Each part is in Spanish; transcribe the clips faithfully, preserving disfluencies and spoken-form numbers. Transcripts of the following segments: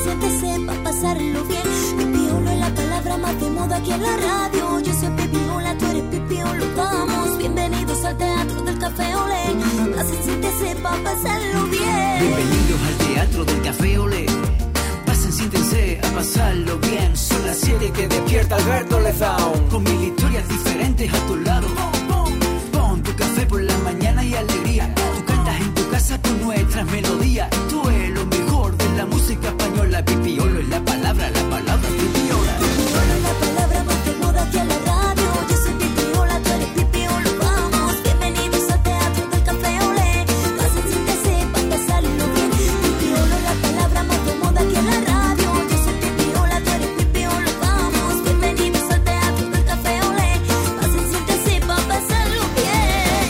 siéntese pa' pasarlo bien. Pipiolo es la palabra más de moda aquí en la radio. Yo soy Pipiola, tú eres Pipiolo. Vamos, bienvenidos al Teatro del Café Olé. Pasen, siéntese pa' pasarlo bien. Bienvenidos al Teatro del Café Olé. Pasen, siéntense a pasarlo bien. Son las siete que despierta Alberto Lezaun. Con mil historias diferentes a tu lado. Pon, pon tu café por la mañana y alegría. Tú cantas en tu casa con nuestras melodías. Tú eres lo mejor de la música española. Pipiolo es la palabra, la palabra Pipiola. Pipiolo es la palabra más de moda aquí en la radio. Yo soy Pipiola, tú eres Pipiolo. Vamos, bienvenidos al Teatro del Café Olé. Pasen, siéntese pa' pasarlo bien. Pipiolo es la palabra más de moda aquí en la radio. Yo soy Pipiola, tú eres Pipiolo. Vamos, bienvenidos al Teatro del Café Olé. Pasen, siéntese pa' pasarlo bien.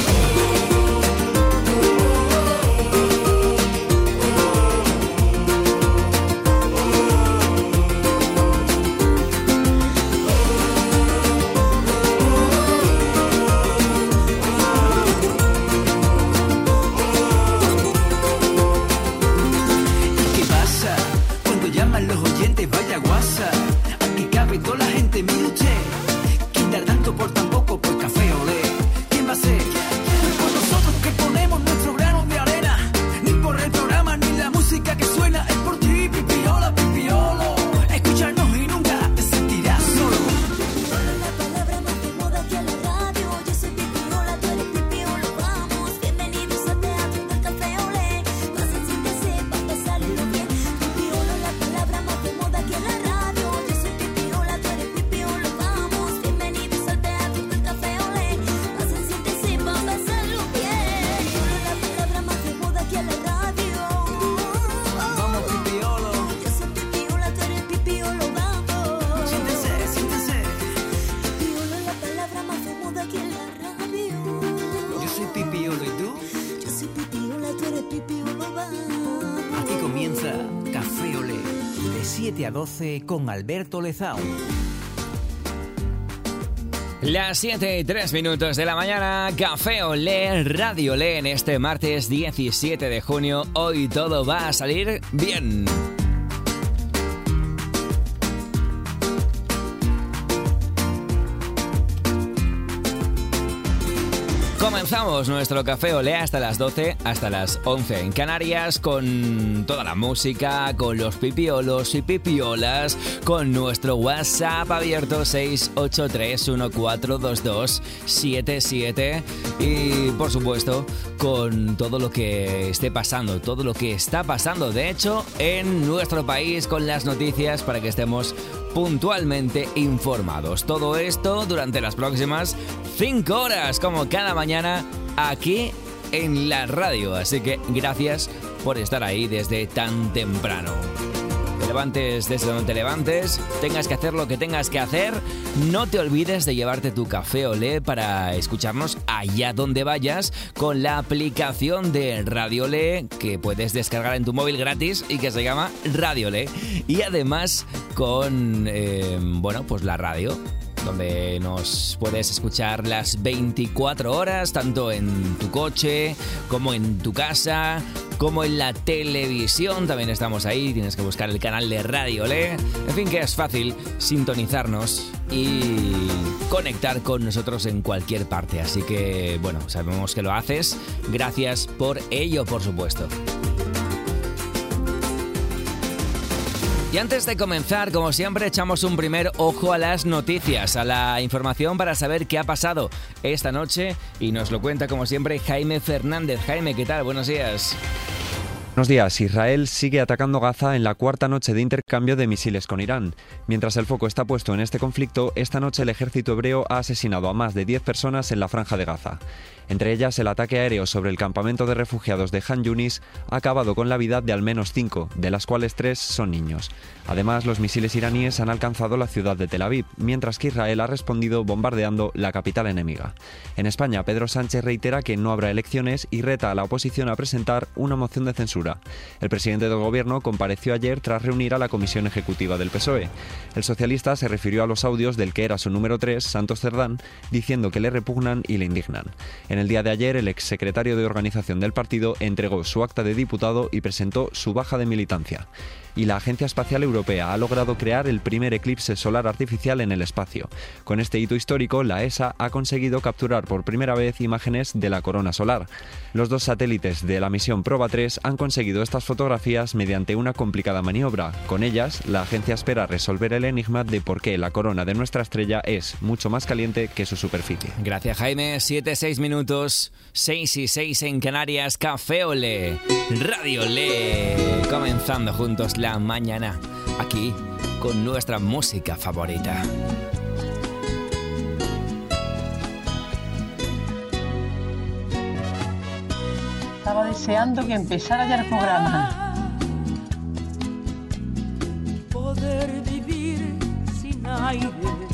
¿Qué pasa? Cuando llaman los oyentes, vaya guasa. Aquí cabe toda la gente, mire usted. Quitar tanto por tan poco, pues Café Olé. ¿Quién va a ser? Pues nosotros que ponemos nuestro grano de arena. Ni por el programa, ni la música que suena. Es por ti, Pipiola, Pipiolo. Escucharnos y nunca te sentirás solo. Pipiolo es la palabra más de moda aquí en la radio. Yo soy Pipiola, tú eres Pipiolo. Vamos, bienvenidos al Teatro del Café Olé. Pasen, siéntese pa' pasarlo bien. Pipiolo es la palabra más de moda aquí en la radio. Yo soy Pipiola, tú eres Pipiolo. Vamos, bienvenidos al Teatro del Café Olé. Pasen, siéntese pa' pasarlo bien. Pipiolo es la palabra más de moda aquí en la radio. Vamos, Pipiolo. Yo soy Pipiola, tú eres Pipiolo. Vamos. Siéntese, siéntese. Pipiolo es la palabra más de moda aquí en la radio. Yo soy Pipiolo, ¿y tú? Yo soy Pipiola, tú eres Pipiolo. Vamos. Aquí comienza Café Olé. De siete a doce con Alberto Lezaun. Las siete y tres minutos de la mañana, Café Olé, Radio Olé en este martes diecisiete de junio. Hoy todo va a salir bien. Comenzamos nuestro Café Olé hasta las doce, hasta las once en Canarias, con toda la música, con los pipiolos y pipiolas, con nuestro WhatsApp abierto seis ocho tres uno cuatro dos dos siete siete y, por supuesto, con todo lo que esté pasando, todo lo que está pasando, de hecho, en nuestro país, con las noticias para que estemos puntualmente informados. Todo esto durante las próximas cinco horas, como cada mañana, aquí en la radio. Así que gracias por estar ahí desde tan temprano. Te levantes desde donde te levantes, tengas que hacer lo que tengas que hacer, no te olvides de llevarte tu Café Olé para escucharnos allá donde vayas con la aplicación de Radio Olé que puedes descargar en tu móvil gratis y que se llama Radio Olé. Y además con, eh, bueno, pues la radio, donde nos puedes escuchar las veinticuatro horas, tanto en tu coche, como en tu casa, como en la televisión. También estamos ahí, tienes que buscar el canal de Radio Olé. En fin, que es fácil sintonizarnos y conectar con nosotros en cualquier parte. Así que, bueno, sabemos que lo haces. Gracias por ello, por supuesto. Y antes de comenzar, como siempre, echamos un primer ojo a las noticias, a la información para saber qué ha pasado esta noche. Y nos lo cuenta, como siempre, Jaime Fernández. Jaime, ¿qué tal? Buenos días. Buenos días. Israel sigue atacando Gaza en la cuarta noche de intercambio de misiles con Irán. Mientras el foco está puesto en este conflicto, esta noche el ejército hebreo ha asesinado a más de diez personas en la franja de Gaza. Entre ellas, el ataque aéreo sobre el campamento de refugiados de Han Yunis ha acabado con la vida de al menos cinco, de las cuales tres son niños. Además, los misiles iraníes han alcanzado la ciudad de Tel Aviv, mientras que Israel ha respondido bombardeando la capital enemiga. En España, Pedro Sánchez reitera que no habrá elecciones y reta a la oposición a presentar una moción de censura. El presidente del gobierno compareció ayer tras reunir a la comisión ejecutiva del P S O E. El socialista se refirió a los audios del que era su número tres, Santos Cerdán, diciendo que le repugnan y le indignan. En el día de ayer, el exsecretario de organización del partido entregó su acta de diputado y presentó su baja de militancia. y la Agencia Espacial Europea ha logrado crear el primer eclipse solar artificial en el espacio. Con este hito histórico, la E S A ha conseguido capturar por primera vez imágenes de la corona solar. Los dos satélites de la misión Proba tres han conseguido estas fotografías mediante una complicada maniobra. Con ellas, la agencia espera resolver el enigma de por qué la corona de nuestra estrella es mucho más caliente que su superficie. Gracias, Jaime. siete, seis minutos, seis y seis en Canarias. Café Olé, Radio Olé. Comenzando juntos la mañana, aquí con nuestra música favorita. Estaba deseando que empezara ya el programa. Poder vivir sin aire,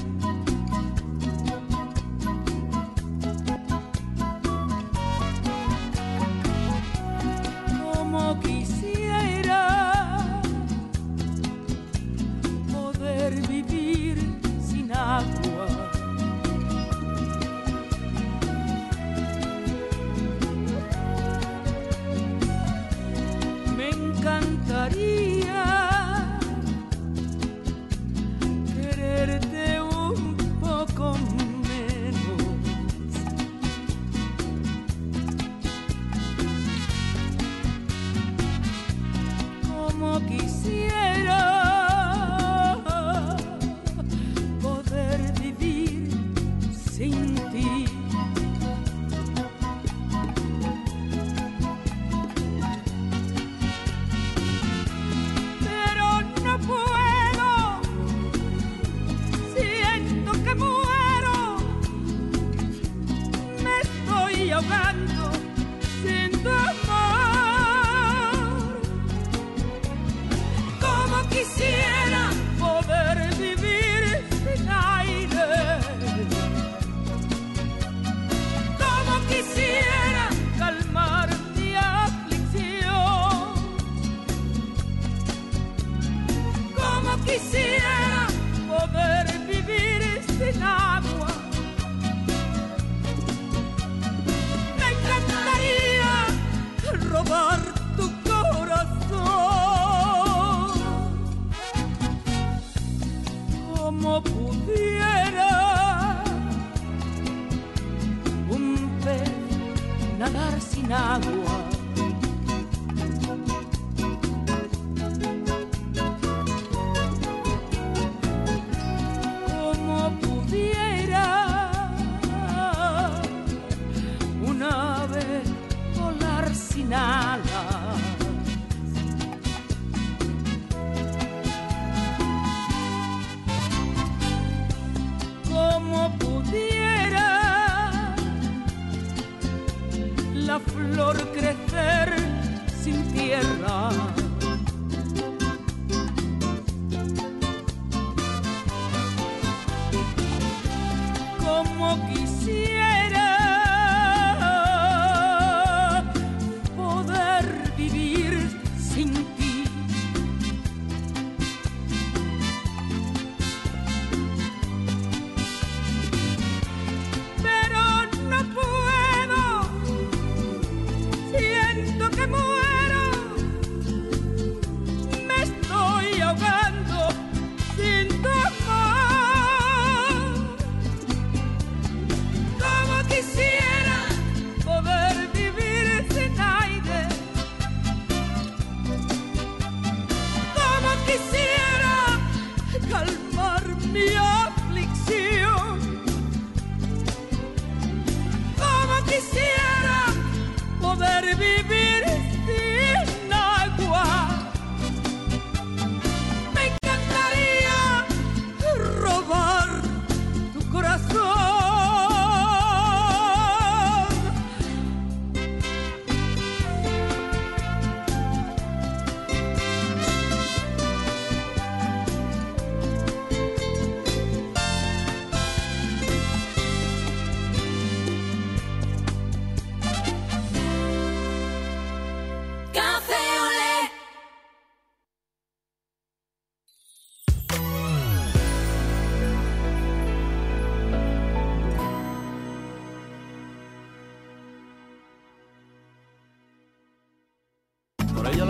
como quisiera poder vivir sin agua. Me encantaría quererte un poco menos, como quisiera poder vivir sin ti. Pero no puedo, siento que muero, me estoy ahogando sin tu amor. Como quisiera poder vivir sin aire, como quisiera calmar mi aflicción, como quisiera poder vivir sin agua. Me encantaría robar tu corazón, como pudiera un pez nadar sin agua. Como pudiera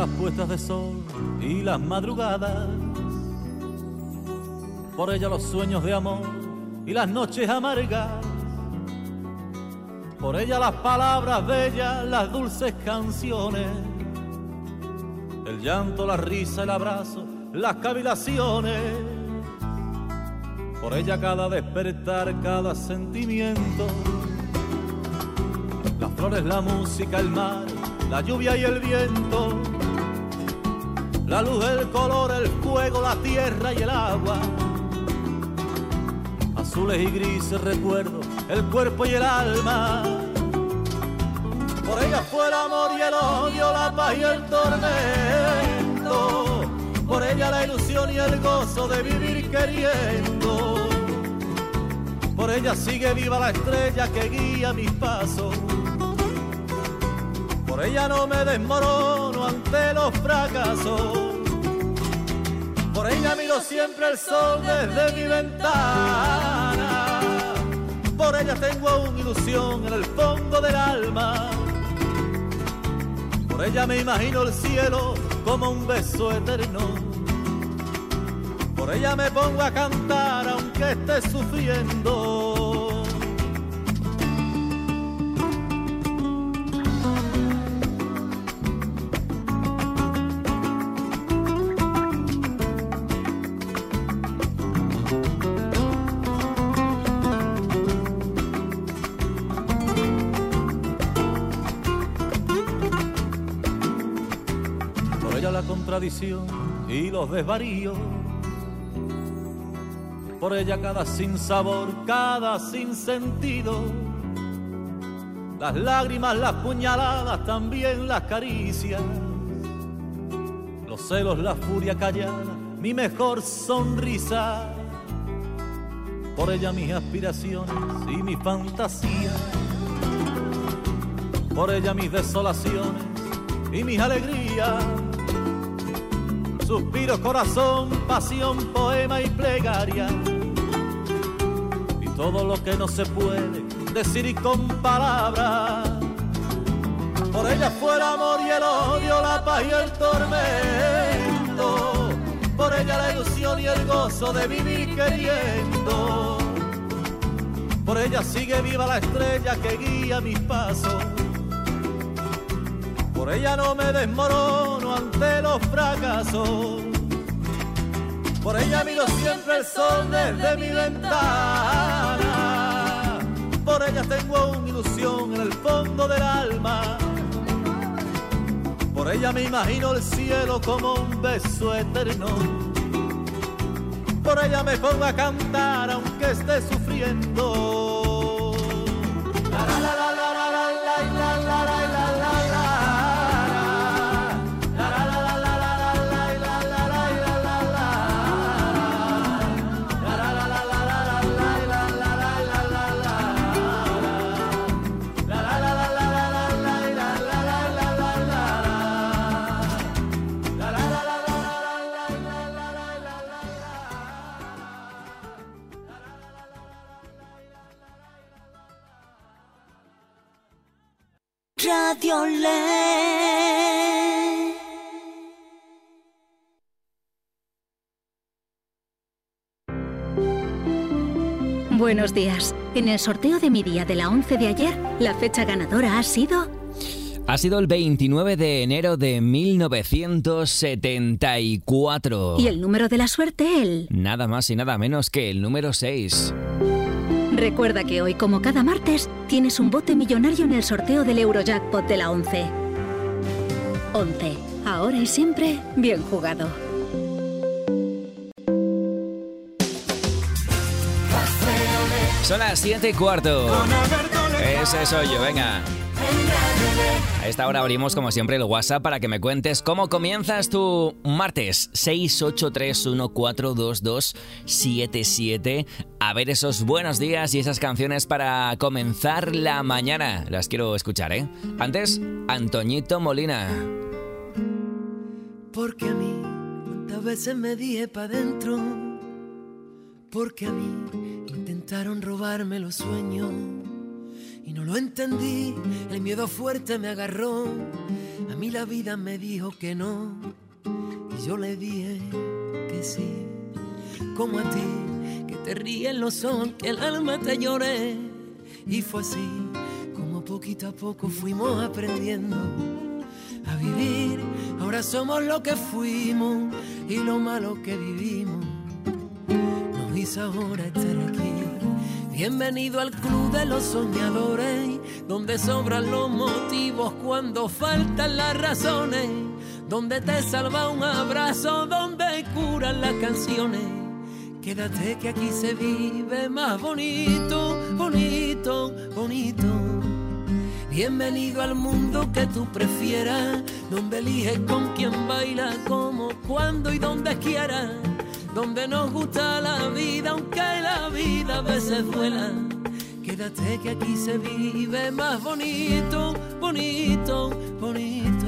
las puestas de sol y las madrugadas. Por ella los sueños de amor y las noches amargas. Por ella las palabras bellas, las dulces canciones. El llanto, la risa, el abrazo, las cavilaciones. Por ella cada despertar, cada sentimiento. Las flores, la música, el mar, la lluvia y el viento. La luz, el color, el fuego, la tierra y el agua. Azules y grises recuerdos, el cuerpo y el alma. Por ella fue el amor y el odio, la paz y el tormento. Por ella la ilusión y el gozo de vivir queriendo. Por ella sigue viva la estrella que guía mis pasos. Por ella no me desmorono ante los fracasos. Por ella miro siempre el sol desde mi ventana. Por ella tengo aún ilusión en el fondo del alma. Por ella me imagino el cielo como un beso eterno. Por ella me pongo a cantar aunque esté sufriendo. Contradicción y los desvaríos. Por ella cada sinsabor, cada sinsentido. Las lágrimas, las puñaladas, también las caricias. Los celos, la furia callada, mi mejor sonrisa. Por ella mis aspiraciones y mis fantasías. Por ella mis desolaciones y mis alegrías. Suspiros, corazón, pasión, poema y plegaria. Y todo lo que no se puede decir con palabras. Por ella fue el amor y el odio, la paz y el tormento. Por ella la ilusión y el gozo de vivir queriendo. Por ella sigue viva la estrella que guía mis pasos. Por ella no me desmorono ante los fracasos. Por ella miro siempre el sol desde mi ventana. Por ella tengo aún ilusión en el fondo del alma. Por ella me imagino el cielo como un beso eterno. Por ella me pongo a cantar aunque esté sufriendo. La, la, la, la, la, la, la, la, la, la, la, la. Radio Lé. Buenos días. En el sorteo de mi día de la once de ayer, la fecha ganadora ha sido... Ha sido el veintinueve de enero de mil novecientos setenta y cuatro. Y el número de la suerte, el... Nada más y nada menos que el número seis. Recuerda que hoy, como cada martes, tienes un bote millonario en el sorteo del Eurojackpot de la once. once. Ahora y siempre, bien jugado. Son las siete y cuarto. Ese soy yo, venga. A esta hora abrimos como siempre el WhatsApp para que me cuentes cómo comienzas tu martes. Seis ocho tres uno cuatro dos dos siete siete. A ver esos buenos días y esas canciones para comenzar la mañana. Las quiero escuchar, ¿eh? Antes, Antoñito Molina. Porque a mí, cuántas veces me dije pa' dentro. Porque a mí intentaron robarme los sueños y no lo entendí, el miedo fuerte me agarró A mí la vida me dijo que no y yo le dije que sí. Como a ti, que te ríen los ojos, que el alma te lloré. Y fue así como poquito a poco fuimos aprendiendo a vivir. Ahora somos lo que fuimos y lo malo que vivimos nos hizo ahora estar aquí. Bienvenido al club de los soñadores, donde sobran los motivos cuando faltan las razones, donde te salva un abrazo, donde curan las canciones. Quédate que aquí se vive más bonito, bonito, bonito. Bienvenido al mundo que tú prefieras, donde eliges con quién baila, cómo, cuándo y donde quieras, donde nos gusta la vida, aunque la vida a veces duela. Quédate que aquí se vive más bonito, bonito, bonito.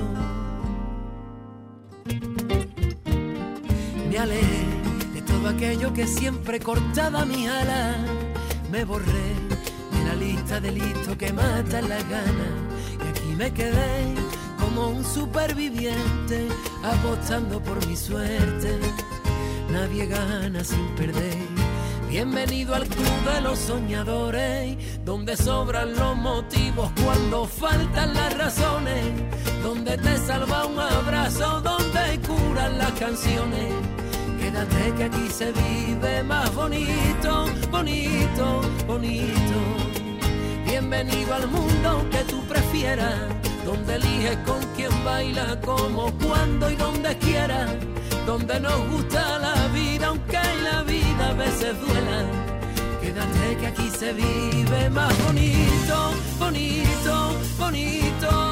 Me alejé de todo aquello que siempre cortaba mi ala, me borré de la lista de listos que matan las ganas, y aquí me quedé como un superviviente apostando por mi suerte. Nadie gana sin perder. Bienvenido al club de los soñadores, donde sobran los motivos cuando faltan las razones, donde te salva un abrazo, donde curan las canciones. Quédate que aquí se vive más bonito, bonito, bonito. Bienvenido al mundo que tú prefieras, donde eliges con quién baila, cómo, cuándo y donde quieras, donde nos gusta la vida, aunque la vida a veces duela. Quédate que aquí se vive más bonito, bonito, bonito.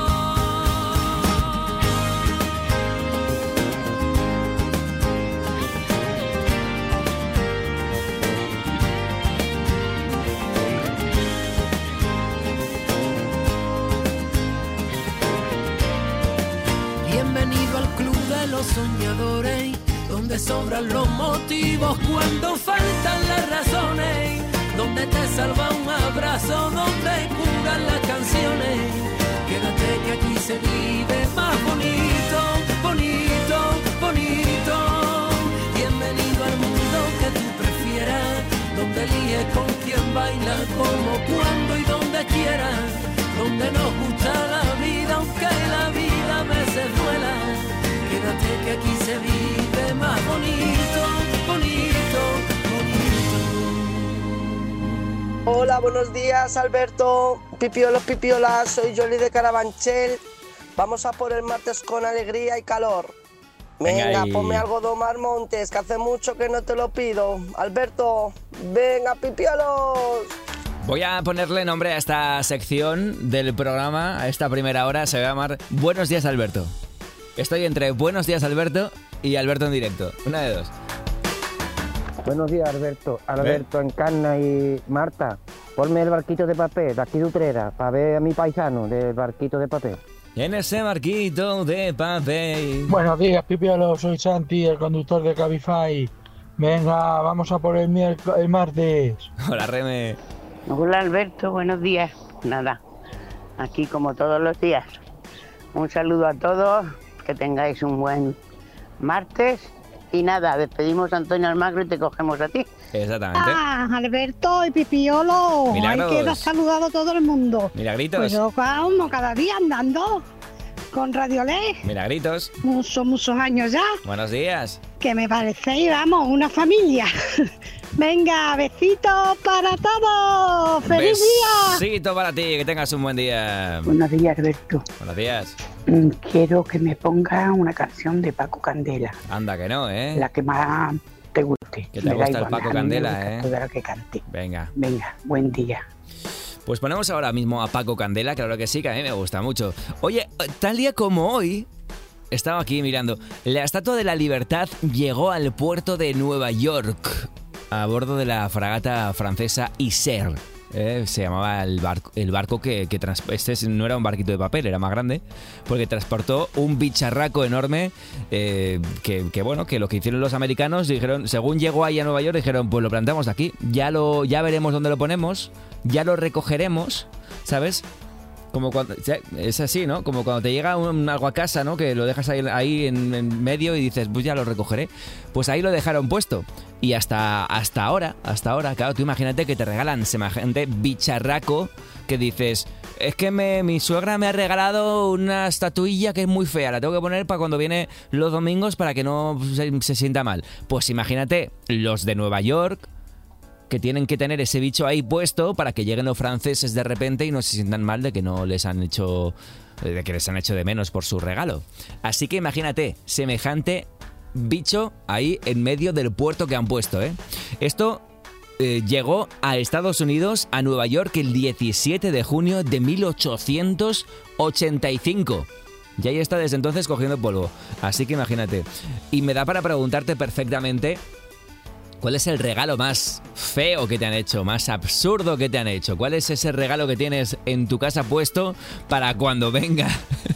Bienvenido al club de los soñadores, donde sobran los motivos cuando faltan las razones, donde te salva un abrazo, donde curan las canciones. Quédate que aquí se vive más bonito, bonito, bonito. Bienvenido al mundo que tú prefieras, donde eliges con quién baila, cómo, cuándo y donde quieras, donde nos gusta la vida, aunque la vida a veces duela. Quédate que aquí se vive más bonito, bonito, bonito. Hola, buenos días, Alberto. Pipiolos, pipiolas, soy Yoli de Carabanchel. Vamos a por el martes con alegría y calor. Venga, Venga y... ponme algo de Omar Montes, que hace mucho que no te lo pido. Alberto, venga, pipiolos. Voy a ponerle nombre a esta sección del programa, a esta primera hora, se va a llamar Buenos días, Alberto. Estoy entre Buenos días, Alberto y Alberto en directo. Una de dos. Buenos días, Alberto. Alberto, ¿Eh? Encarna y Marta. Ponme el barquito de papel de aquí de Utrera para ver a mi paisano del barquito de papel. En ese barquito de papel. Buenos días, Pipiolo. Soy Santi, el conductor de Cabify. Venga, vamos a por el, miércoles, el martes. Hola, Reme. Hola, Alberto. Buenos días. Nada, aquí como todos los días. Un saludo a todos. Que tengáis un buen martes. Y nada, despedimos a Antonio Almagro y te cogemos a ti. Exactamente. Ah, Alberto y Pipiolo. Milagros. Ahí queda saludado todo el mundo. Milagritos. Pues yo como cada día andando con Radio Ley. Milagritos. Muchos, muchos años ya. Buenos días. Que me parecéis, vamos, una familia. Venga, besitos para todos. ¡Feliz día! Besito para ti, que tengas un buen día. Buenos días, Alberto. Buenos días. Quiero que me ponga una canción de Paco Candela. Anda que no, ¿eh? La que más te guste. Que te me gusta da el Paco Candela, ¿eh? Toda la que cante. Venga. Venga, buen día. Pues ponemos ahora mismo a Paco Candela, claro que sí, que a mí me gusta mucho. Oye, tal día como hoy, estaba aquí mirando, la Estatua de la Libertad llegó al puerto de Nueva York a bordo de la fragata francesa Isère. Eh, se llamaba el barco, el barco que, que trans, este no era un barquito de papel, era más grande, porque transportó un bicharraco enorme eh, que, que bueno, que lo que hicieron los americanos, dijeron, según llegó ahí a Nueva York, dijeron, pues lo plantamos aquí, ya lo, ya veremos dónde lo ponemos, ya lo recogeremos, ¿sabes? Como cuando, es así, ¿no? Como cuando te llega un, algo a casa, ¿no? Que lo dejas ahí, ahí en, en medio y dices, pues ya lo recogeré. Pues ahí lo dejaron puesto. Y hasta, hasta ahora, hasta ahora, claro, tú imagínate que te regalan semejante bicharraco que dices, es que me, mi suegra me ha regalado una estatuilla que es muy fea, la tengo que poner para cuando viene los domingos para que no se, se sienta mal. Pues imagínate, los de Nueva York, que tienen que tener ese bicho ahí puesto para que lleguen los franceses de repente y no se sientan mal de que no les han hecho de que les han hecho de menos por su regalo. Así que imagínate, semejante bicho ahí en medio del puerto que han puesto, ¿eh? Esto eh, llegó a Estados Unidos, a Nueva York, el diecisiete de junio de mil ochocientos ochenta y cinco. Y ahí está desde entonces cogiendo polvo. Así que imagínate. Y me da para preguntarte perfectamente, ¿cuál es el regalo más feo que te han hecho, más absurdo que te han hecho? ¿Cuál es ese regalo que tienes en tu casa puesto para cuando venga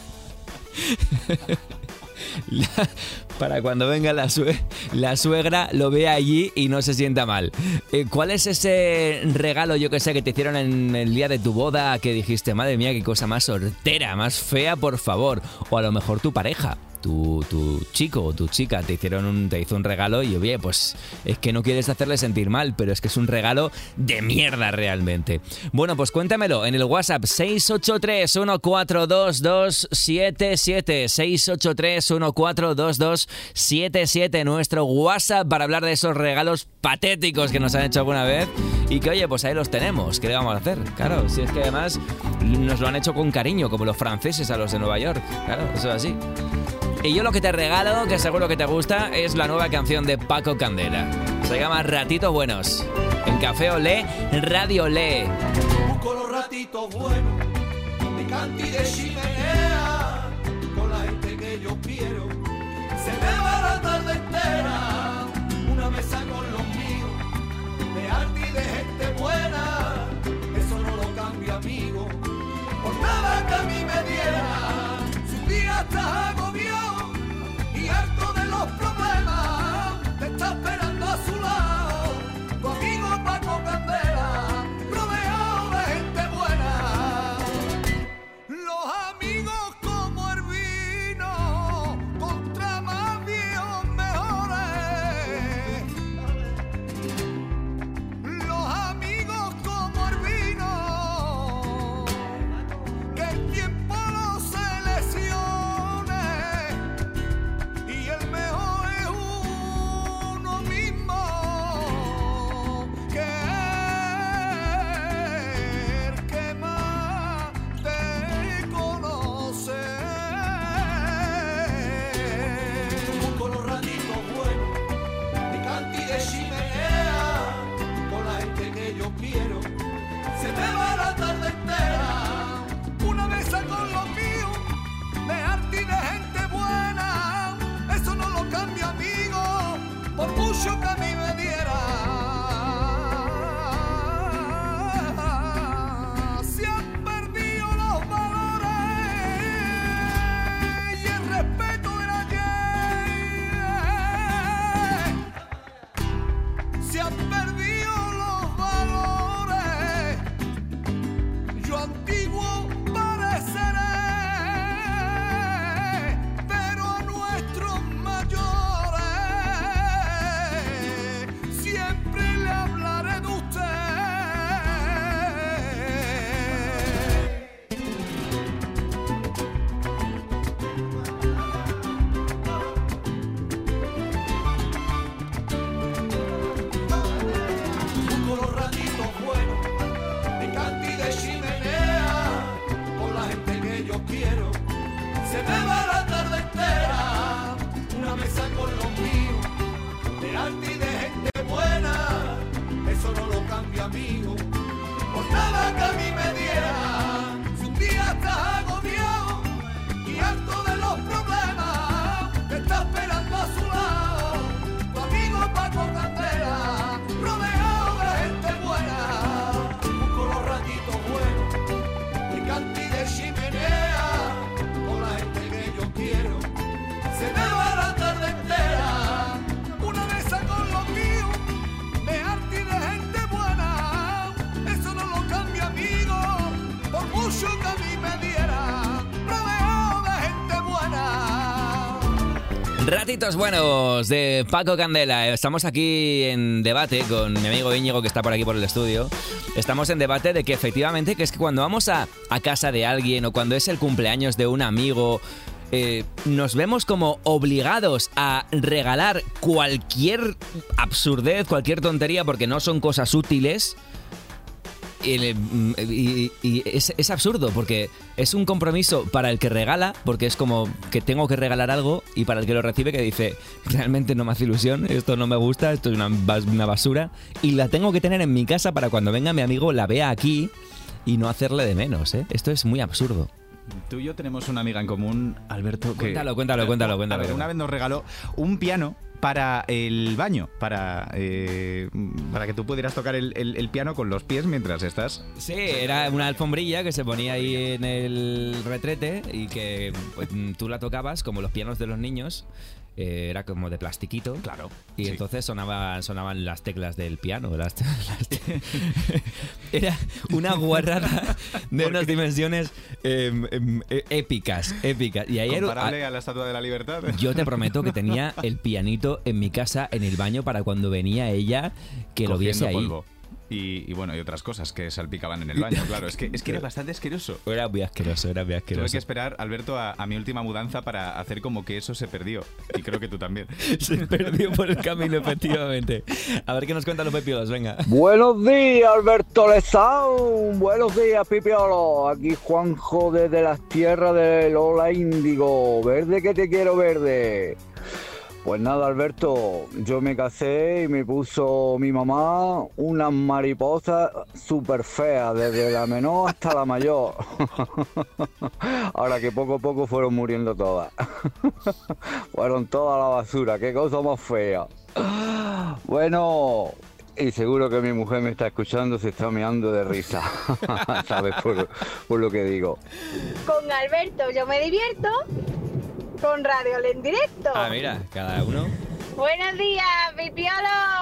la, para cuando venga la, sue, la suegra lo vea allí y no se sienta mal? Eh, ¿Cuál es ese regalo, yo que sé, que te hicieron en el día de tu boda que dijiste, madre mía, qué cosa más hortera, más fea, por favor? O a lo mejor tu pareja. Tu, tu chico o tu chica te hicieron un, te hizo un regalo y oye, pues es que no quieres hacerle sentir mal, pero es que es un regalo de mierda realmente. Bueno, pues cuéntamelo en el WhatsApp seis ocho tres, uno cuatro dos dos siete siete, seis ocho tres, uno cuatro dos dos siete siete, nuestro WhatsApp para hablar de esos regalos patéticos que nos han hecho alguna vez y que oye, pues ahí los tenemos. ¿Qué le vamos a hacer? Claro, si es que además nos lo han hecho con cariño, como los franceses a los de Nueva York. Claro, eso es así. Y yo lo que te regalo, que seguro que te gusta, es la nueva canción de Paco Candela. Se llama Ratitos Buenos. En Café Olé, Radio Olé. Busco los ratitos buenos, de canti y de chimenea, con la gente que yo quiero. Se me va la tarde entera, una mesa con los míos, de arte y de gente buena. Eso no lo cambio, amigo, por nada que a mí me diera. Si un día estás agobiado y harto de los problemas, te está esperando a su lado tu amigo Paco Candela, rodeado de gente buena. Los amigos como el vino, contra más viejos mejores. Los amigos como el vino, que el tiempo los seleccione. Y el mejor es uno mismo, que el que más te conoce. Busco los ratitos buenos, de canti y de chimenea, con la gente que yo quiero. Se me va la tarde entera, una mesa con los míos, de arte y de gente buena. Eso no lo cambio, amigo, por mucho que a mí me diera. Se han perdido los valores y el respeto del ayer. Se han perdido los valores. Yo antiguo pareceré, pero a nuestros mayores siempre le hablaré de usted. Busco los ratitos buenos, de canti y de chimenea, con la gente que yo quiero. Se me va la tarde entera, una mesa con los míos, de arte y de gente buena. Eso no lo cambio, amigo, por nada que a mí me diera. Si un día estás agobiado y harto de los problemas, te está esperando a su lado tu amigo Paco Candela, rodeado de gente buena. Busco los ratitos buenos, de canti y de chimenea, con la gente que yo quiero. Se me va la tarde entera, una mesa con los míos, de arte y de gente buena. Ratitos buenos de Paco Candela. Estamos aquí en debate con mi amigo Íñigo, que está por aquí por el estudio. Estamos en debate de que efectivamente, que es que cuando vamos a, a casa de alguien o cuando es el cumpleaños de un amigo, eh, nos vemos como obligados a regalar cualquier absurdez, cualquier tontería, porque no son cosas útiles. Y, y, y es, es absurdo porque es un compromiso para el que regala, porque es como que tengo que regalar algo, y para el que lo recibe, que dice, realmente no me hace ilusión, esto no me gusta, esto es una, una basura, y la tengo que tener en mi casa para cuando venga mi amigo la vea aquí y no hacerle de menos, ¿eh? Esto es muy absurdo. Tú y yo tenemos una amiga en común, Alberto, que... Cuéntalo, cuéntalo, cuéntalo, cuéntalo. A ver, una vez nos regaló un piano para el baño, para eh, para que tú pudieras tocar el, el, el piano con los pies mientras estás... Sí, era una alfombrilla que se ponía ahí en el retrete y que pues, tú la tocabas como los pianos de los niños. Eh, era como de plastiquito. Claro. Y sí. Entonces sonaban, sonaban las teclas del piano. Las, las te... Era una guarrada de unas dimensiones eh, eh, épicas, épicas. Y ahí comparable era, a la Estatua de la Libertad. Yo te prometo que tenía el pianito en mi casa, en el baño, para cuando venía ella, que cogiendo lo viese ahí. Polvo. Y, y bueno, y otras cosas que salpicaban en el baño, claro. Es que, es que era bastante asqueroso. Era muy asqueroso, era muy asqueroso. Tuve que esperar, Alberto, a, a mi última mudanza para hacer como que eso se perdió. Y creo que tú también. Se perdió por el camino, efectivamente. A ver qué nos cuentan los pipiolos, venga. Buenos días, Alberto Lezán. Buenos días, pipiolo. Aquí Juanjo desde las tierras de Lola Índigo. Verde que te quiero verde. Pues nada, Alberto, yo me casé y me puso mi mamá unas mariposas súper feas, desde la menor hasta la mayor. Ahora que poco a poco fueron muriendo todas. Fueron toda la basura, qué cosa más fea. Bueno, y seguro que mi mujer me está escuchando, se está meando de risa. ¿Sabes por, por lo que digo? Con Alberto yo me divierto. Con Radio en directo. Ah, mira, cada uno. Buenos días, pipiolo.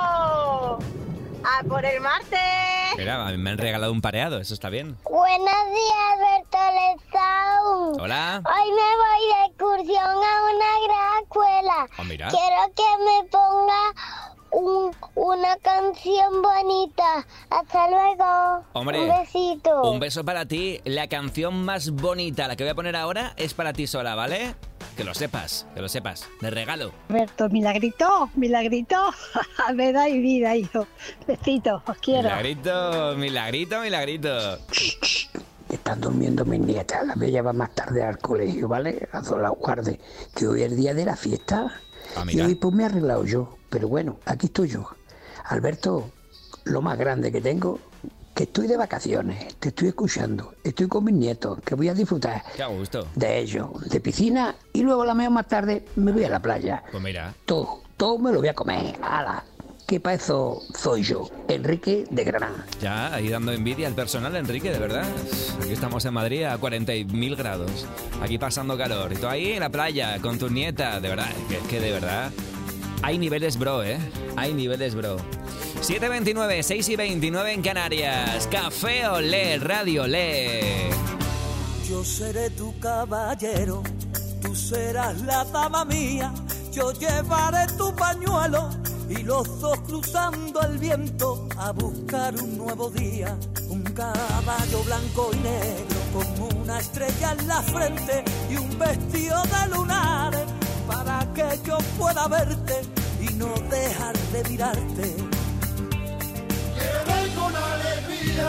A por el martes. Mira, me han regalado un pareado, eso está bien. Buenos días, Alberto Lezán. Hola. Hoy me voy de excursión a una gran escuela. Oh, mira. Quiero que me ponga un, una canción bonita. Hasta luego. Hombre, un besito. Un beso para ti. La canción más bonita, la que voy a poner ahora, es para ti sola, ¿vale? Que lo sepas, que lo sepas. De regalo. Alberto, milagrito, milagrito. Me da y vida, hijo. Besitos, os quiero. Milagrito, milagrito, milagrito. Están durmiendo mis nietas. Las voy a llevar más tarde al colegio, ¿vale? A la guarde. Que hoy es el día de la fiesta. Ah, y hoy pues me he arreglado yo. Pero bueno, aquí estoy yo. Alberto, lo más grande que tengo, que estoy de vacaciones, te estoy escuchando, estoy con mis nietos, que voy a disfrutar Qué a gusto. de ellos, de piscina, y luego la meo más tarde me voy a la playa. Pues mira. Todo, todo me lo voy a comer. ¡Hala! Que para eso soy yo, Enrique de Granada. Ya, ahí dando envidia al personal, Enrique, de verdad. Aquí estamos en Madrid a cuarenta mil grados. Aquí pasando calor. Y tú ahí en la playa con tus nietas. De verdad, que, que de verdad... Hay niveles, bro, ¿eh? Hay niveles, bro. siete veintinueve, seis y veintinueve en Canarias. Café Olé, Radio Olé. Yo seré tu caballero, tú serás la dama mía. Yo llevaré tu pañuelo y los dos cruzando el viento a buscar un nuevo día. Un caballo blanco y negro con una estrella en la frente y un vestido de lunares para que yo pueda verte y no dejar de mirarte. Llevaré con alegría,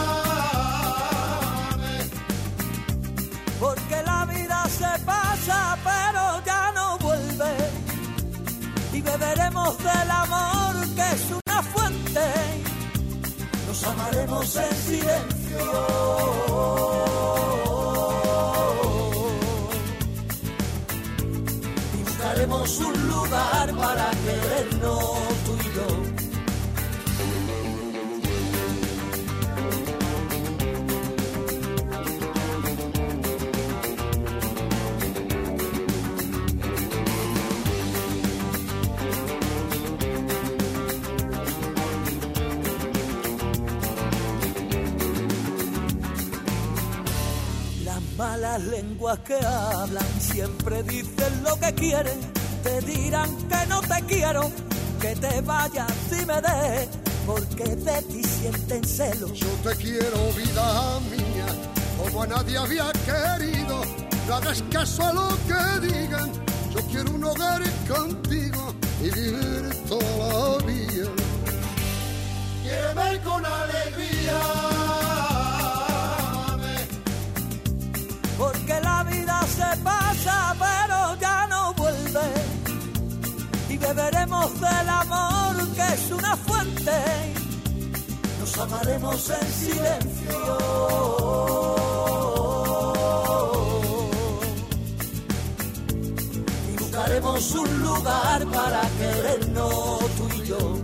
porque la vida se pasa pero ya no vuelve, y beberemos del amor que es una fuente, nos amaremos en silencio. Buscaremos un lugar para querernos tú y yo. Las malas lenguas que hablan siempre dicen lo que quieren. te dirán que no te quiero, que te vayas y me dejes, porque de ti sienten celos. Yo te quiero, vida mía, como a nadie había querido. No hagas caso a lo que digan, yo quiero un hogar contigo y vivir toda la vida. Quiéreme con alegría, porque la vida se pasa pero ya no vuelve, y beberemos del amor que es una fuente, nos amaremos en silencio y buscaremos un lugar para querernos tú y yo.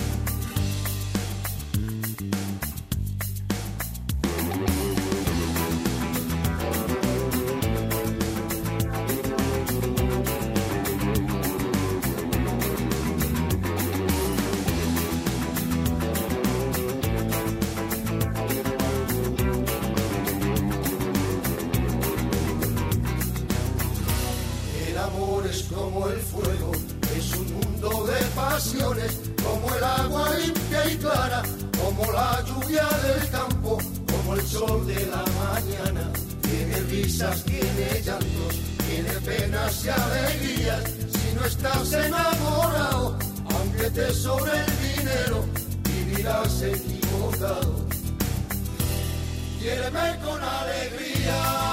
Como el fuego, es un mundo de pasiones, como el agua limpia y clara, como la lluvia del campo, como el sol de la mañana. Tiene risas, tiene llantos, tiene penas y alegrías. Si no estás enamorado, aunque te sobre el dinero, vivirás equivocado. Quiéreme con alegría,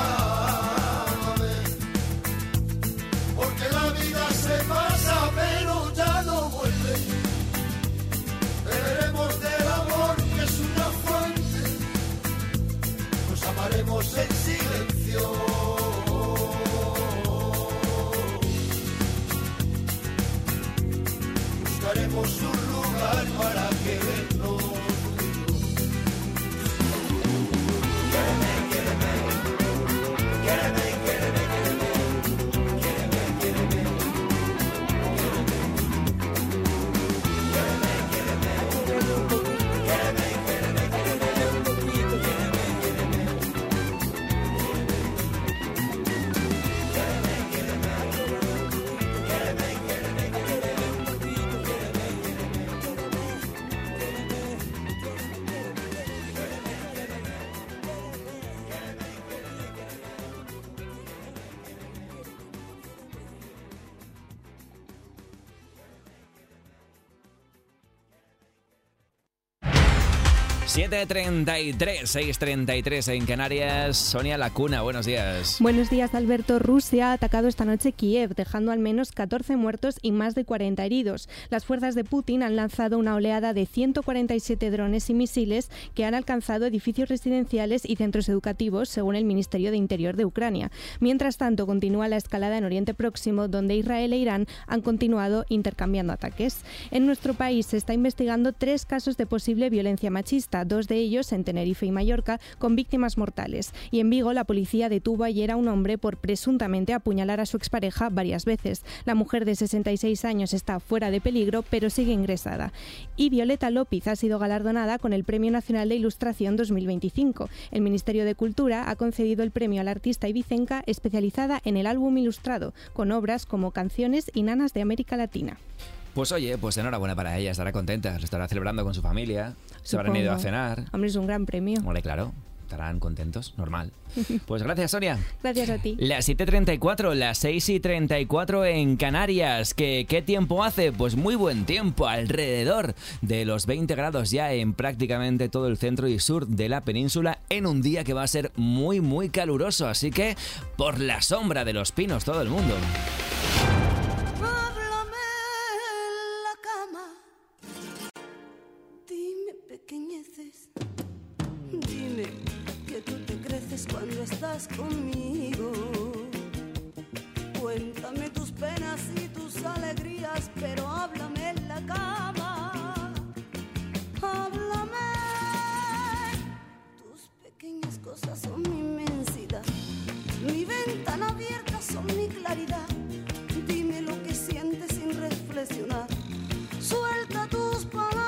porque la vida se pasa pero ya no vuelve. Beberemos del amor que es una fuente, nos amaremos en silencio y buscaremos un lugar para querernos. Quiéreme, quiéreme, quiéreme, quiéreme. siete treinta y tres, seis treinta y tres en Canarias. Sonia Lacuna, buenos días. Buenos días, Alberto. Rusia ha atacado esta noche Kiev, dejando al menos catorce muertos y más de cuarenta heridos. Las fuerzas de Putin han lanzado una oleada de ciento cuarenta y siete drones y misiles que han alcanzado edificios residenciales y centros educativos, según el Ministerio de Interior de Ucrania. Mientras tanto, continúa la escalada en Oriente Próximo, donde Israel e Irán han continuado intercambiando ataques. En nuestro país se está investigando tres casos de posible violencia machista, dos de ellos en Tenerife y Mallorca, con víctimas mortales. Y en Vigo, la policía detuvo ayer a un hombre por presuntamente apuñalar a su expareja varias veces. La mujer de sesenta y seis años está fuera de peligro, pero sigue ingresada. Y Violeta López ha sido galardonada con el Premio Nacional de Ilustración dos mil veinticinco. El Ministerio de Cultura ha concedido el premio a la artista ibicenca especializada en el álbum ilustrado, con obras como Canciones y Nanas de América Latina. Pues oye, pues enhorabuena para ella, estará contenta, lo estará celebrando con su familia, se habrán ido a cenar. Hombre, es un gran premio. Hombre, claro, estarán contentos, normal. Pues gracias, Sonia. Gracias a ti. Las siete treinta y cuatro, las seis y treinta y cuatro en Canarias. ¿Qué, ¿Qué tiempo hace? Pues muy buen tiempo, alrededor de los veinte grados ya en prácticamente todo el centro y sur de la península, en un día que va a ser muy, muy caluroso. Así que, por la sombra de los pinos, todo el mundo. Dime que tú te creces cuando estás conmigo. Cuéntame tus penas y tus alegrías, pero háblame en la cama. Háblame. Tus pequeñas cosas son mi inmensidad. Mi ventana abierta son mi claridad. Dime lo que sientes sin reflexionar. Suelta tus palabras.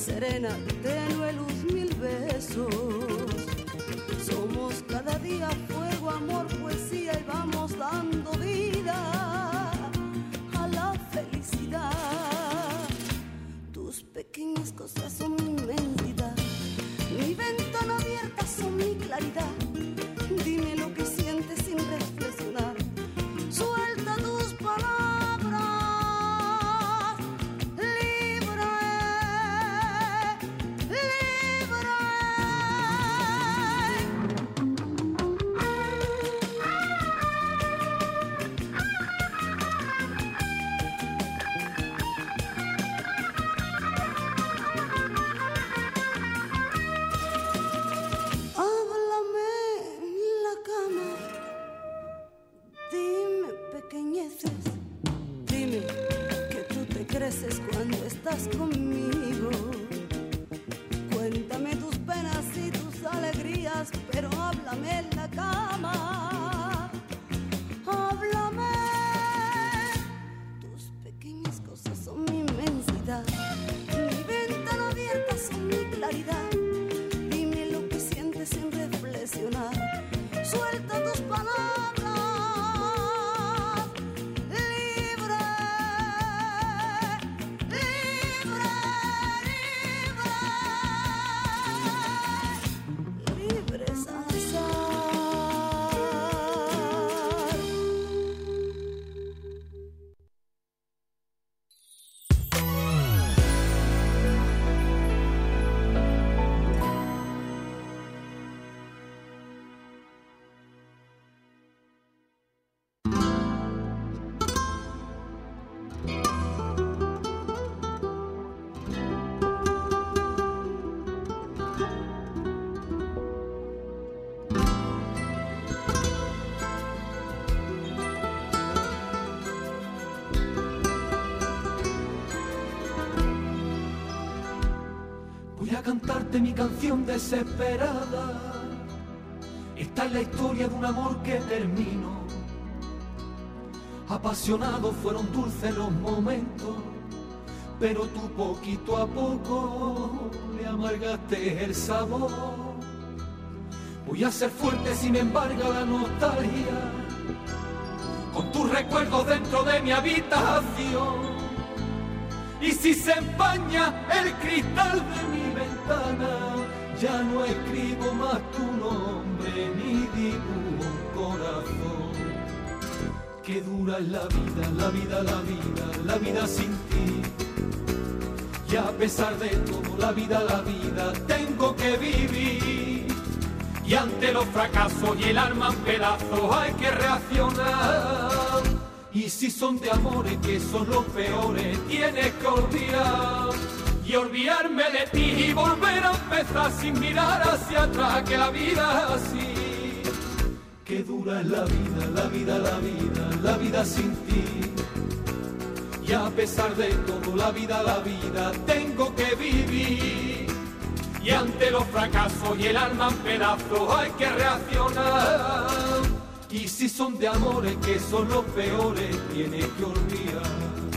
serena, tenue luz, mil besos. Somos cada día fuego, amor, poesía y vamos dando vida a la felicidad. Tus pequeñas cosas son mi inmensidad, mi ventana abierta son mi claridad. Dime lo que sientes sin reflexionar, suelta tus palabras, libre, libre. Háblame en la cama, dime pequeñeces, dime que tú te creces cuando estás conmigo. Cuéntame tus penas y tus alegrías, pero háblame en la cama. Háblame, tus pequeñas cosas son mi inmensidad, mi ventana abierta son mi claridad. Dime lo que sientes sin reflexionar, suelta tus palabras, libre, libre, libre, libre Salazar. Voy a cantarte mi canción desesperada. Esta es la historia de un amor que terminó. Apasionados fueron dulces los momentos, pero tú poquito a poco le amargaste el sabor. Voy a ser fuerte, sin embargo, la nostalgia, con tus recuerdos dentro de mi habitación. Y si se empaña el cristal de mi ventana, ya no escribo más tu nombre ni dibujo un corazón. Qué dura es la vida, la vida, la vida, la vida sin ti. Y a pesar de todo, la vida, la vida, tengo que vivir. Y ante los fracasos y el alma en pedazos hay que reaccionar. Y si son de amores que son los peores, tienes que olvidar. Y olvidarme de ti y volver a empezar sin mirar hacia atrás, que la vida es así. Qué dura es la vida, la vida, la vida, la vida sin ti. Y a pesar de todo, la vida, la vida, tengo que vivir. Y ante los fracasos y el alma en pedazos hay que reaccionar. Y si son de amores que son los peores, tienes que olvidar.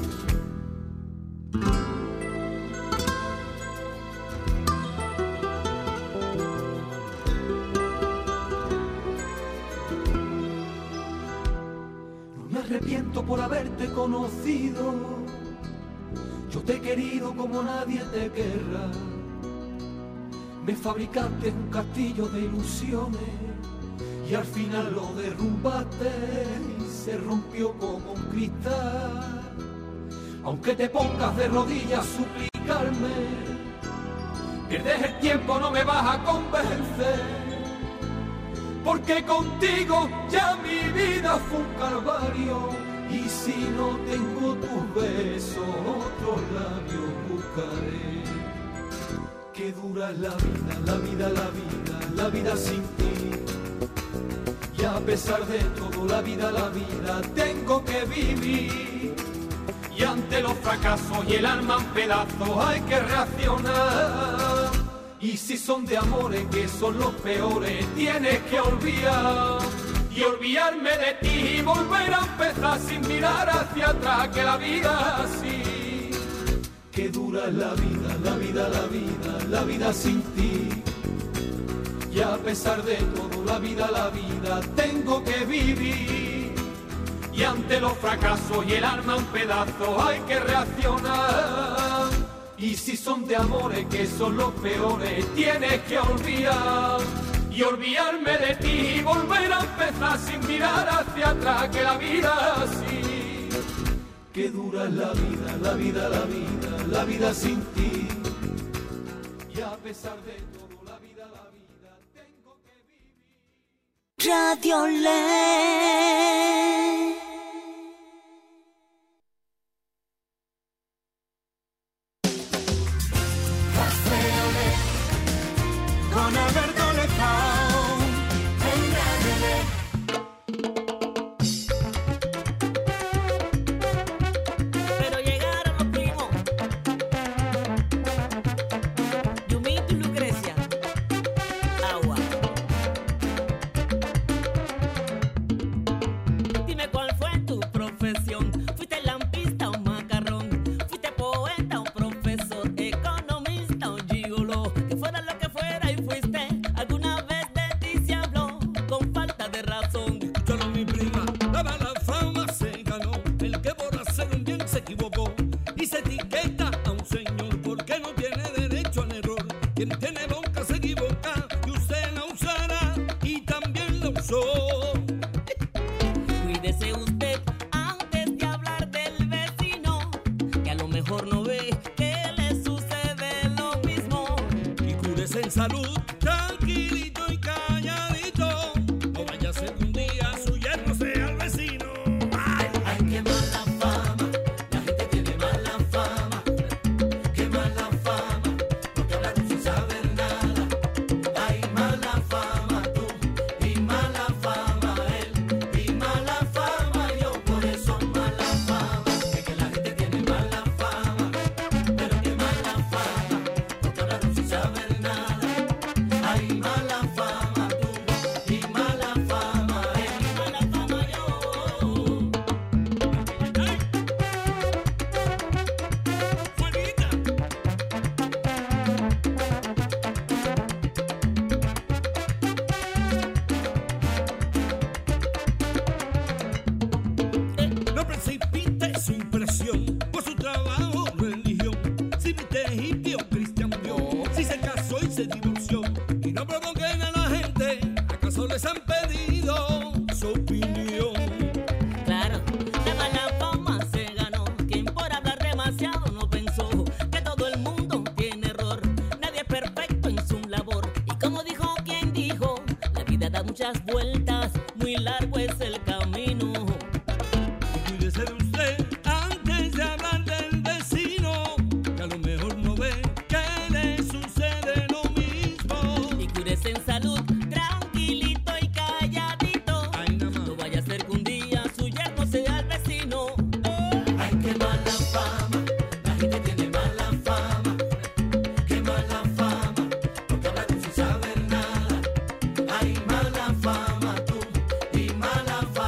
No me arrepiento por haberte conocido. Yo te he querido como nadie te querrá. Me fabricaste un castillo de ilusiones y al final lo derrumbaste y se rompió como un cristal. Aunque te pongas de rodillas a suplicarme, pierdes el tiempo, no me vas a convencer. Porque contigo ya mi vida fue un calvario. Y si no tengo tus besos, otros labios buscaré. Qué dura es la vida, la vida, la vida, la vida sin ti. Y a pesar de todo, la vida, la vida, tengo que vivir. Y ante los fracasos y el alma en pedazos hay que reaccionar. Y si son de amores que son los peores, tienes que olvidar. Y olvidarme de ti y volver a empezar sin mirar hacia atrás, que la vida es así. Qué dura es la vida, la vida, la vida, la vida sin ti. Y a pesar de todo, la vida, la vida, tengo que vivir. Y ante los fracasos y el alma en pedazos hay que reaccionar. Y si son de amores que son los peores, tienes que olvidar. Y olvidarme de ti y volver a empezar sin mirar hacia atrás, que la vida es así. Qué dura es la vida, la vida, la vida, la vida sin ti. Y a pesar de todo, la vida, la vida, tengo que vivir. Radio Ley. Con Alberto Lezao en Radio Ley. Pero llegaron los primos, Yumito y Lucrecia, agua. Dime cuál fue tu profesión, fuiste lampista o macarrón, fuiste poeta o profesor, economista o gigoló, que fuera lo que fuera y fuiste, alguna vez de ti se habló, con falta de razón. Solo mi prima, la mala fama se ganó. El que por hacer un bien se equivocó y se etiqueta a un señor porque no tiene derecho al error. Quien tiene boca se equivoca y usted la usará y también la usó. Cuídese usted antes de hablar del vecino, que a lo mejor no ve que le sucede lo mismo. Y cúrese en salud, tranquilito y calladito. No vaya a ser que un día su yerno sea el vecino. ¡Ay! Ay, qué mala fama, la gente tiene mala fama. Qué mala fama, porque hablan sin saber nada. Ay, mala fama tú, y mala fama él, y mala fama yo, por eso mala fama. Es que la gente tiene mala fama, pero qué mala fama, porque hablan sin saber nada. Ay, mala fama tú, y mala fama él, y mala fama yo. No precipite su impresión por su trabajo o religión. Si viste hippie o cristiano, si se casó y se divorció. Y no provoquen a la gente, ¿acaso les han pedido su opinión? Claro, la mala fama se ganó. Quien por hablar demasiado no pensó que todo el mundo tiene error. Nadie es perfecto en su labor. Y como dijo quien dijo, la vida da muchas vueltas, muy largo es el camino. Cuídese de usted antes de hablar del vecino, que a lo mejor no ve que le sucede lo mismo. Y cuídese en salud, tranquilito y calladito. No vaya a ser que un día su yerno sea el vecino. Ay, qué mala fama, la gente tiene mala fama. Qué mala fama, porque hablan sin saber nada. Ay, mala fama tú, y mala fama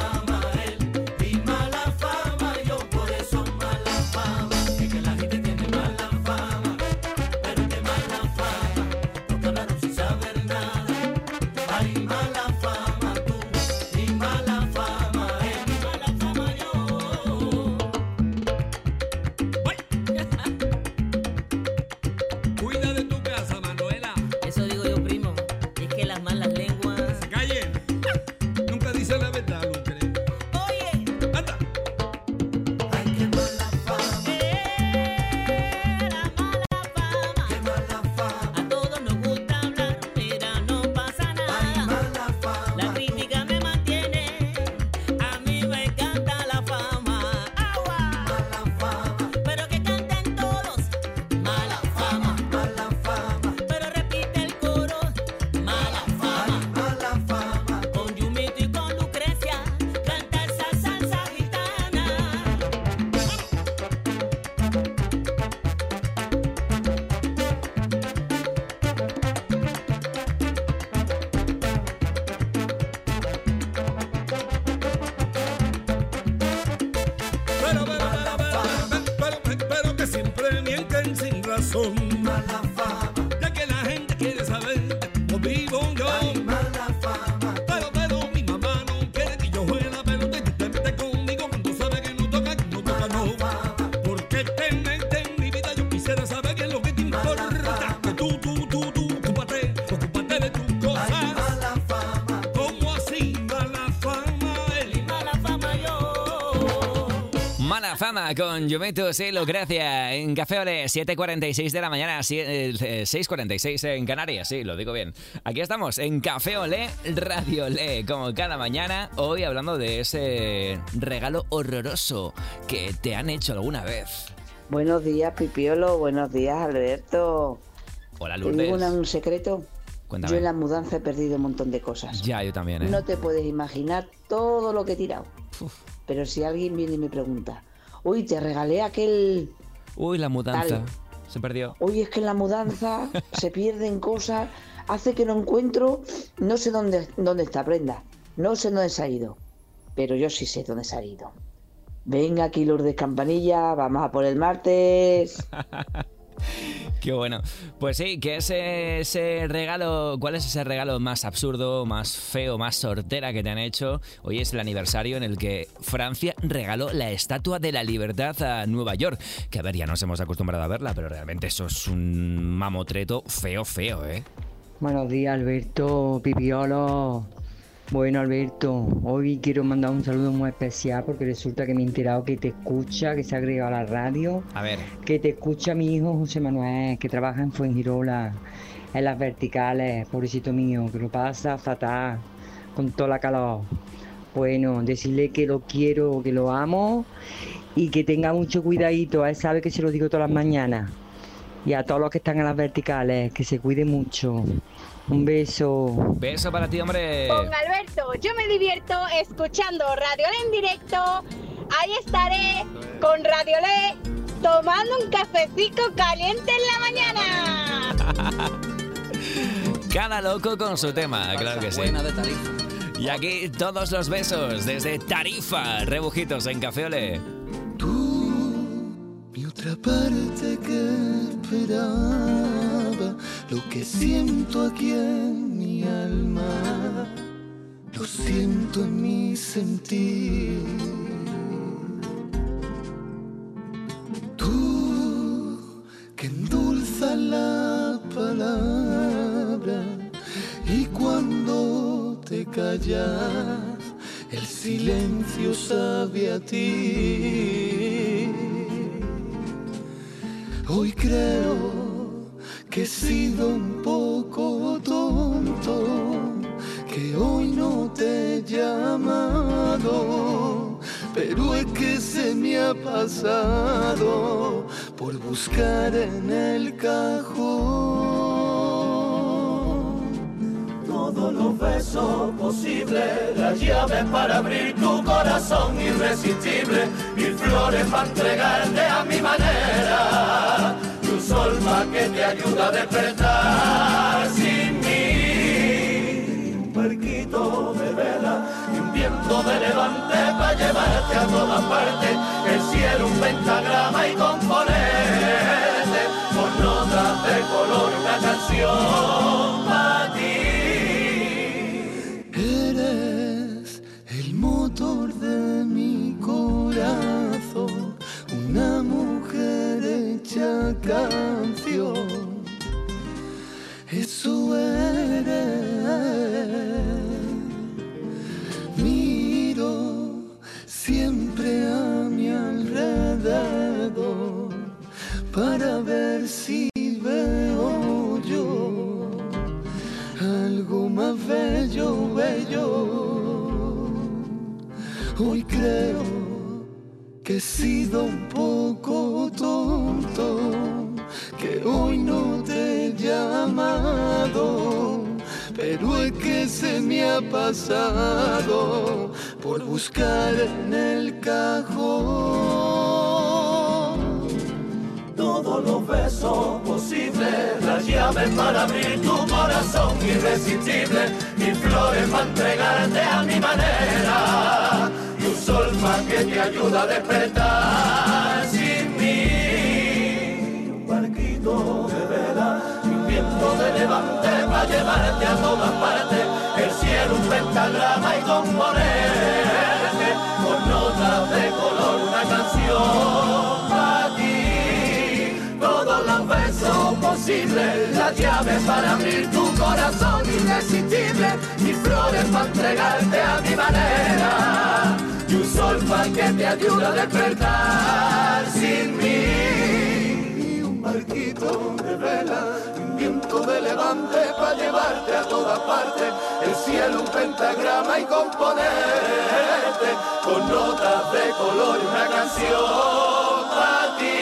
que sin razón. Mala fama, ya que la gente quiere saber cómo vivo yo. Ay, mala fama, pero pero mi mamá no quiere que yo juegue la pelota y tú te metes conmigo cuando sabes que no toca, que no toca, no. Porque te metes en mi vida, yo quisiera saber qué es lo que te importa. Que tú, tú, tú, tú, ocúpate, ocúpate de tus cosas. Ay, mala fama, ¿cómo así mala fama? Él mala fama yo. Mala fama con Juventus y Lucrecia en Café Olé, siete cuarenta y seis de la mañana, seis cuarenta y seis en Canarias, sí, lo digo bien. Aquí estamos en Café Olé, Radio Olé, como cada mañana, hoy hablando de ese regalo horroroso que te han hecho alguna vez. Buenos días, Pipiolo, buenos días, Alberto. Hola, ¿Te Lourdes. digo una- un secreto? Cuéntame. Yo en la mudanza he perdido un montón de cosas. Ya, yo también, ¿eh? No te puedes imaginar todo lo que he tirado. Pero si alguien viene y me pregunta, uy, te regalé aquel... Uy, la mudanza. Tal. Se perdió. Uy, es que en la mudanza se pierden cosas, hace que no encuentro, no sé dónde, dónde está Brenda, no sé dónde se ha ido, pero yo sí sé dónde se ha ido. Venga aquí Lourdes Campanilla, vamos a por el martes. Qué bueno. Pues sí, que ese, ese regalo, ¿cuál es ese regalo más absurdo, más feo, más sortera que te han hecho? Hoy es el aniversario en el que Francia regaló la Estatua de la Libertad a Nueva York. Que a ver, ya nos hemos acostumbrado a verla, pero realmente eso es un mamotreto feo, feo, ¿eh? Buenos días, Alberto, Pipiolo. Bueno, Alberto, hoy quiero mandar un saludo muy especial porque resulta que me he enterado que te escucha, que se ha agregado a la radio, A ver. que te escucha mi hijo José Manuel, que trabaja en Fuengirola, en las verticales, pobrecito mío, que lo pasa fatal, con toda la calor. Bueno, decirle que lo quiero, que lo amo y que tenga mucho cuidadito, a él sabe que se lo digo todas las mañanas. Y a todos los que están en las verticales, que se cuide mucho. Un beso. Beso para ti, hombre. Con Alberto, yo me divierto escuchando Radio Olé en directo. Ahí estaré con Radio Olé tomando un cafecito caliente en la mañana. Cada loco con su tema, claro que sí. Buena de Tarifa. Y aquí todos los besos desde Tarifa, Rebujitos en Café Olé. Mi otra parte que esperaba, lo que siento aquí en mi alma, lo siento en mi sentir. Tú que endulzas la palabra y cuando te callas el silencio sabe a ti. Hoy creo que he sido un poco tonto, que hoy no te he llamado, pero es que se me ha pasado por buscar en el cajón todos los besos posibles, las llaves para abrir tu corazón irresistible, mil flores para entregarte a mi manera, y un sol pa' que te ayuda a despertar sin mí, un barquito de vela y un viento de levante para llevarte a todas partes, el cielo un pentagrama y componerte con notas de color una canción para ti. Eres el motor de mi corazón, una mujer hecha canción. Eso eres. Miro siempre a mi alrededor para ver si veo yo algo más bello, bello. Hoy creo que he sido un poco tonto, que hoy no te he llamado, pero es que se me ha pasado por buscar en el cajón todos los besos posibles, las llaves para abrir tu corazón irresistible, mil flores para entregarte a mi manera, y un sol más que te ayuda a despertar sin mí, un llevarte a todas partes, el cielo un pentagrama y componerte con notas de color una canción para ti. Todos los besos posibles, las llaves para abrir tu corazón irresistible, y flores para entregarte a mi manera, y un sol para que te ayude a despertar sin mí, y un barquito de vela, un viento de levante para llevarte a todas partes, el cielo un pentagrama y componerte con notas de color y una canción para ti.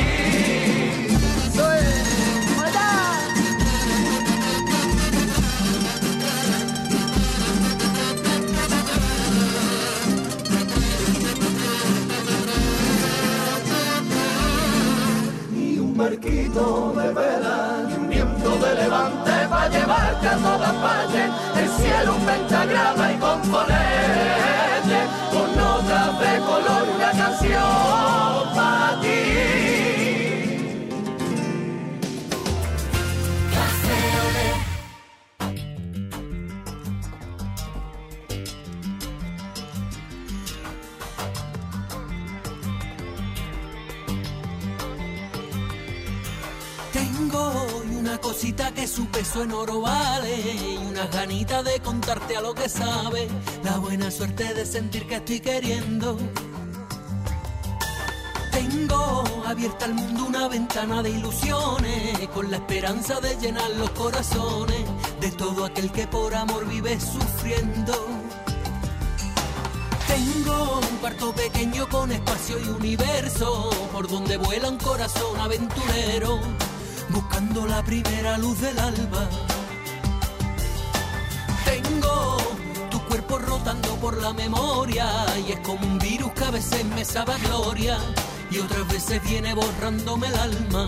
Barquito de vela y un viento de levante para llevarte a todas partes, el cielo un pentagrama y componerte con notas de color y una canción para ti. Tengo una cosita que su peso en oro vale, y unas ganitas de contarte a lo que sabe, la buena suerte de sentir que estoy queriendo. Tengo abierta al mundo una ventana de ilusiones, con la esperanza de llenar los corazones de todo aquel que por amor vive sufriendo. Tengo un cuarto pequeño con espacio y universo, por donde vuela un corazón aventurero, buscando la primera luz del alba. Tengo tu cuerpo rotando por la memoria, y es como un virus que a veces me sabe a gloria, y otras veces viene borrándome el alma.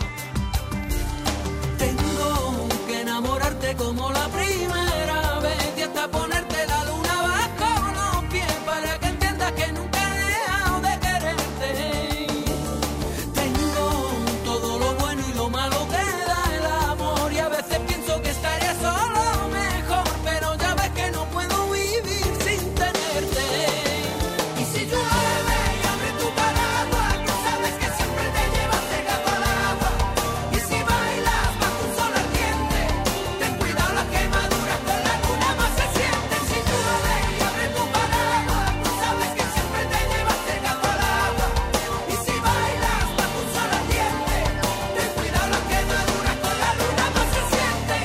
Tengo que enamorarte como la primera vez, y hasta ponerte la luna bajo los pies, para que entiendas que nunca he dejado de quererte. Tengo todo lo bueno y lo malo que da el amor, y a veces pienso que estaría solo mejor, pero ya ves que no puedo vivir sin tenerte. Y si llueve y abre tu paraguas, tú sabes que siempre te llevas pegado al agua. Y si bailas bajo un sol ardiente, ten cuidado, las quemaduras con la luna más se sienten. Si llueve y abre tu paraguas, tú sabes que siempre te llevas pegado al agua. Y si bailas bajo un sol ardiente, ten cuidado, las quemaduras con la luna más se sienten.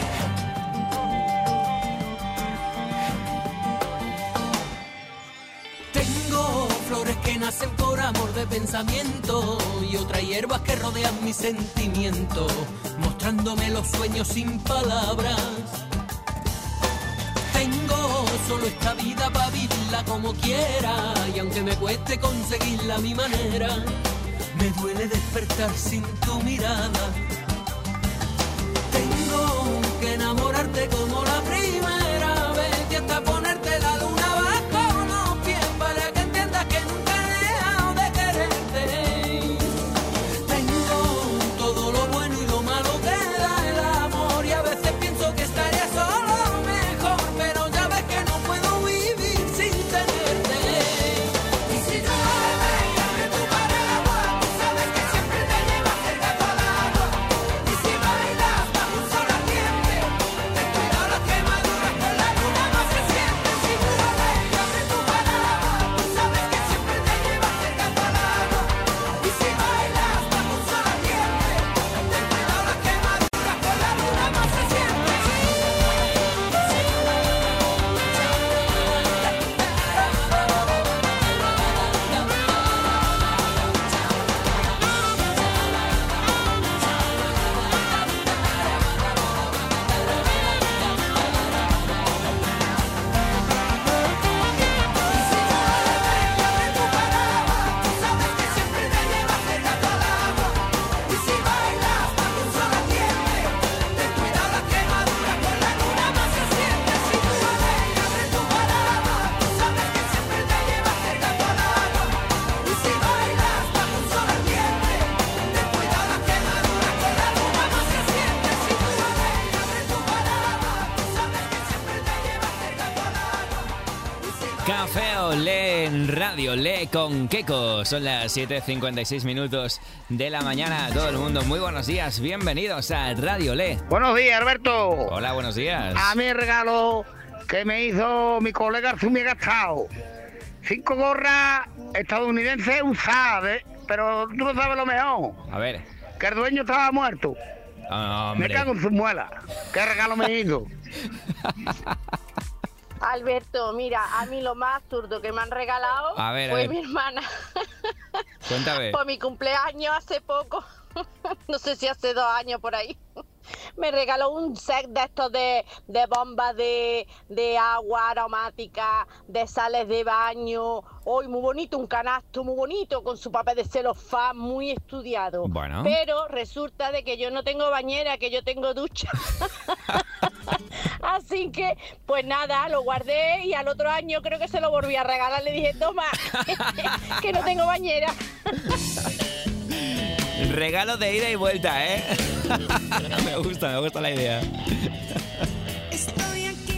Tengo flores que nacen por amor de pensamiento, y otras hierbas que rodean mi sentimiento, mostrándome los sueños sin palabras. Tengo solo esta vida para vivirla como quiera, y aunque me cueste conseguirla a mi manera, me duele despertar sin tu mirada. Tengo que enamorarte como la primera vez, y hasta ponerte la luna bajo los pies, para que entiendas que nunca he dejado de quererte. Tengo todo lo bueno y lo malo que da el amor, y a veces pienso que estaría solo mejor, pero ya ves que no puedo vivir sin tenerte. Y si llueve y abre tu paraguas, tú sabes que siempre te llevas pegado al agua. Café Olé en Radio Olé con Keko. Son las siete cincuenta y seis minutos de la mañana. Todo el mundo, muy buenos días. Bienvenidos a Radio Olé. Buenos días, Alberto. Hola, buenos días. A mí el regalo que me hizo mi colega Zumi Gastao. Cinco gorras estadounidenses usadas, ¿eh? Pero tú no sabes lo mejor. A ver. Que el dueño estaba muerto. Oh, me cago en su muela. ¿Qué regalo me hizo? Alberto, mira, a mí lo más absurdo que me han regalado a ver, a fue ver. mi hermana. Cuéntame. Por mi cumpleaños hace poco, no sé si hace dos años por ahí, me regaló un set de estos de, de bombas de, de agua aromática, de sales de baño. Hoy muy bonito, un canasto muy bonito con su papel de celofán muy estudiado. Bueno. Pero resulta de que yo no tengo bañera, que yo tengo ducha. Así que, pues nada, lo guardé y al otro año creo que se lo volví a regalar. Le dije, toma, que no tengo bañera. Regalo de ida y vuelta, ¿eh? Me gusta, me gusta la idea. Estoy aquí